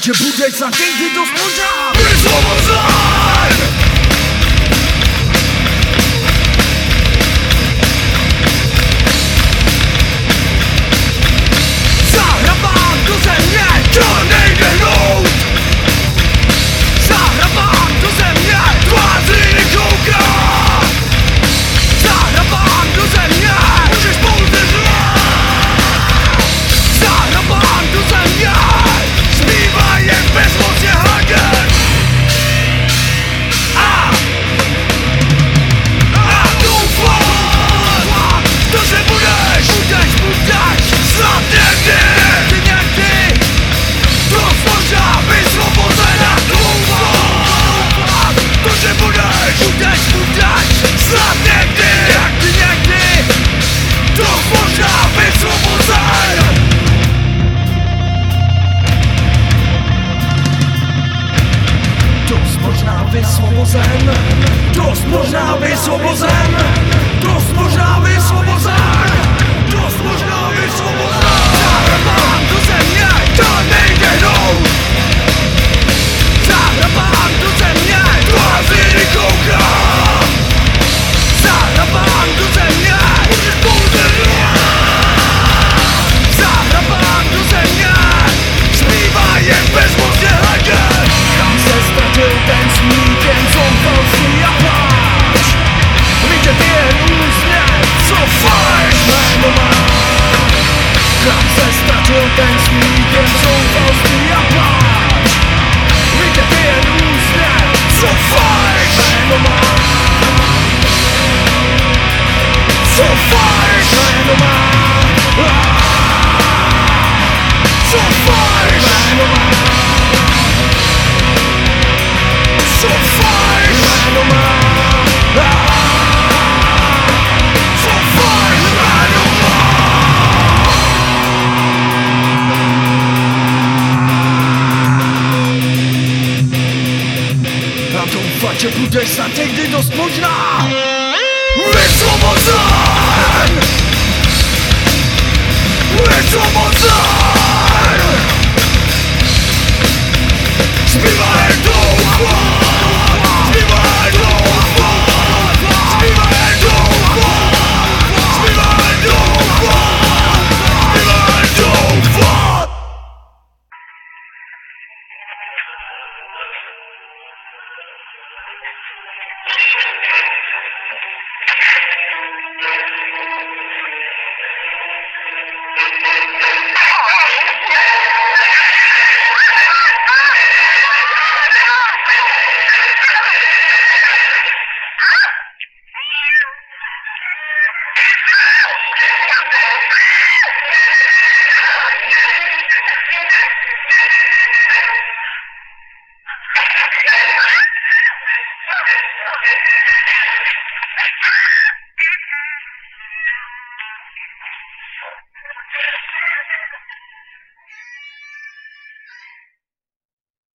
že budeš za někdy dost možná vysvobozen. Zahrabám do země, to nejde hnout. Zahrabám do země, tváří nekouká. Zahrabám do země, můžeš pouze zlát. Zahrabám do země, zbývá jen bezmocně hledět. A doufám, to se budeš snad někdy dost možná vysvobozen. A doufám, to se budeš snad někdy dost možná vysvobozen. Dost možná vysvobozen. Dost možná vysvobozen. Dost možná vysvobozen. Dost možná vysvobozen. Zahrabám do země, to nejde hnout. Zahrabám do země, tváří nekouká. Zahrabám do země, můžeš pouze zlát. Zahrabám do země, zbývá jen bezmocně hledět. Kam se ztratil ten smích, jen zoufalství a pláč. Vidět jen úsměv, co faleš jméno má. Kam se ztratil ten smích, jen zoufalství a pláč. Vidět jen úsměv, co faleš jméno má. Co faleš jméno má. Co faleš jméno má. So far, no more. So far, no more. A doufat, že budeš snad někdy dost možná vysvobozen. Vysvobozen. Zbývá jen doufat.